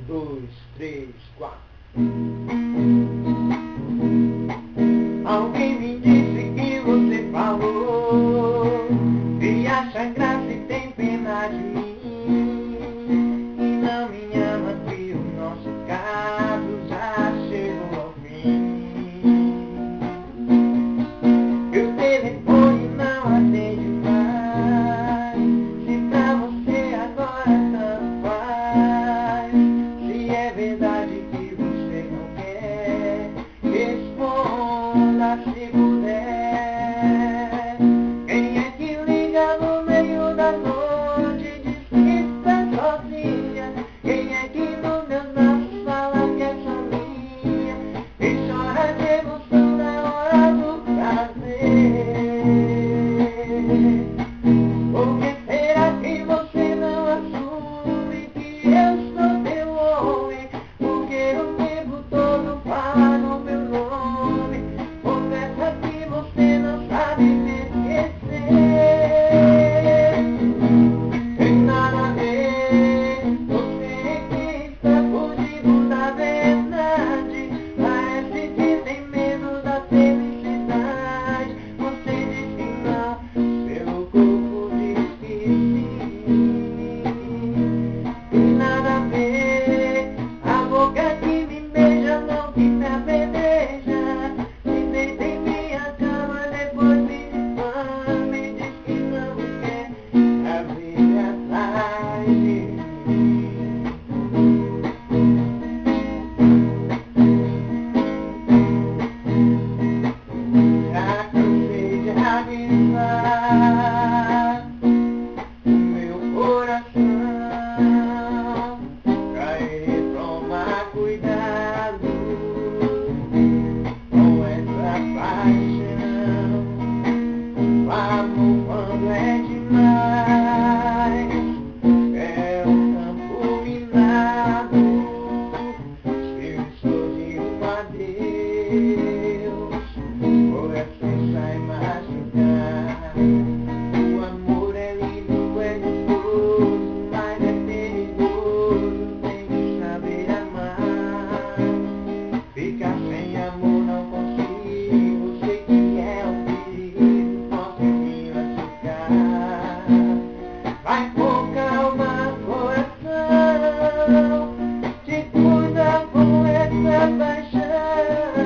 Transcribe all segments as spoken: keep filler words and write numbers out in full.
dois, três, quatro. Alguém me disse que você falou e acha graça e tem pena de mim, e não me ama, que o nosso caso já chegou ao fim. E o telefone não atende mais, se pra você agora tanto faz. Se é verdade que você não quer, responda se puder. Quem é que liga no meio da noite, diz que está sozinha? Quem é que nos meus braços fala que é só minha e chora de emoção na hora do prazer? Por que será que você não assume que eu sou teu homem? Porque o tempo todo fala no meu nome. Confessa que você não sabe me esquecer. Tem nada a ver, você que está fugindo da verdade. Parece que tem medo da felicidade. Você diz que não, seu corpo diz que sim. Tem nada a ver, a boca que me beija não que me apedreja. Se deita em minha cama, depois me difama e diz que não me quer, a vida atrás de mim. Já cansei de avisar o meu coração pra ele tomar cuidado com essa paixão. O amor, quando é demais, é um campo minado. Se eu sou de um adeus, ou é pensar em machucar. O amor é lindo, é gostoso, mas é perigoso. Tem que saber amar. Ficar sem amor não consigo. Sei que é um perigo, posso me machucar. Vai com calma, coração, te cuida com essa paixão.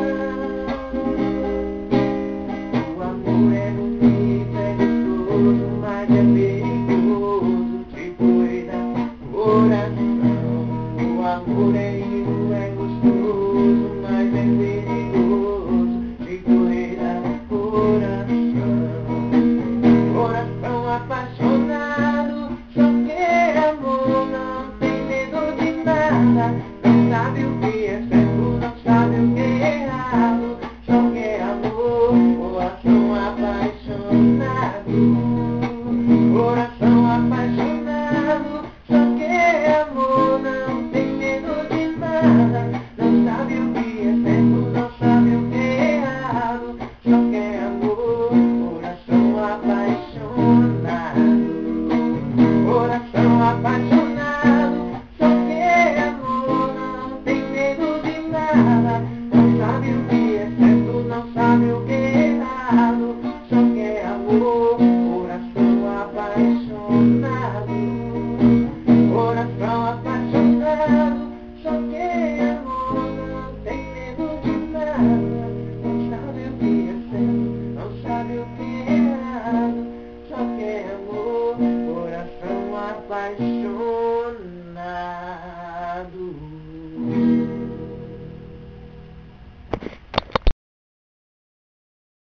O amor é bonito, é gostoso, mas é perigoso. Te cuida, coração. O amor é lindo, é gostoso, mas é perigoso. Te cuida, coração. Coração apaixonado, só quer amor, não tem medo de nada. Não sabe o que é certo, não sabe o que é errado. Só quer amor, coração apaixonado. Coração apaixonado, só quer amor, não tem medo de nada. Não sabe o que é certo, não sabe o que é errado. Só quer amor, coração apaixonado. Coração apaixonado, só quer amor, não tem medo de nada. Não sabe o que é certo, não sabe o que é errado. Só quer amor, coração apaixonado. Coração apaixonado, só quer amor, não tem medo de nada. Não sabe o que é certo, não sabe o que é errado. Só quer amor, coração apaixonado.